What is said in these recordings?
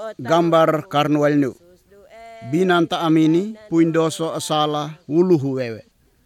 gambar karnualnu. Binanta amini puindoso asala uluhu wewe.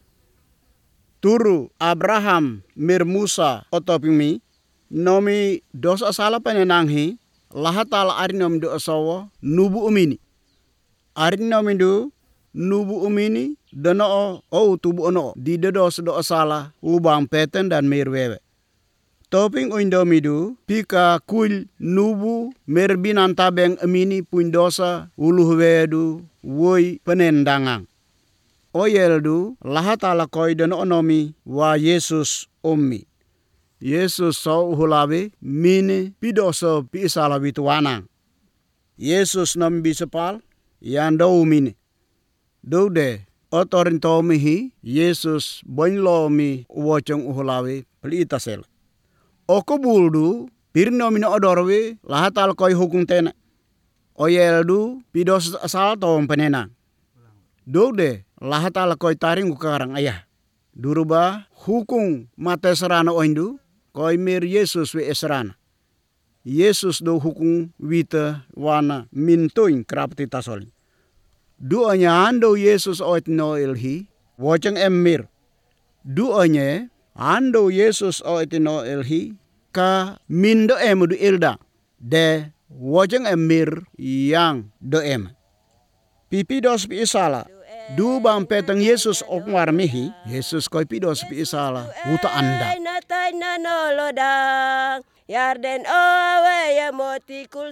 Turu Abraham mir Musa otopimi nomi dosa asala panenanghi lahatala arinom do asawa nubu umini. Arinom indu nubu umini dono o tubu ono di dedos do asala ubang peten dan mir wewe. Toping oindomidu pika kuil nubu mer binantabeng amini puindosa uluhu wedu woi penendangang. Oyeldu lahatala koi dono onomi wa Yesus ummi. Yesus so uhulawe mini pidoso pi isala wituwanang. Yesus nom bisepal yando umini. Doude otorinto mihi Yesus boinlo mi uwocong uhulawe peliitasel. Oko buldu pirno mino odorwe lahatal koi hukum tena. Oyeldu pidos asal tom penena. Doude lahatal koi taring ukarang ayah. Duruba hukum mate serana oindu koi mir Yesus we esrana. Yesus do hukum wita wana mintuin krapti tasoli. Duanya ando Yesus oit no ilhi woceng emir. Duanya ando Yesus oit no ilhi ka mindo emudu ilda de woceng emir yang do em. Pipidos pi isala. Du bang petang Yesus opmar mihi. Yesus koi pidos pi isala uta anda. Yarden owe ya motikul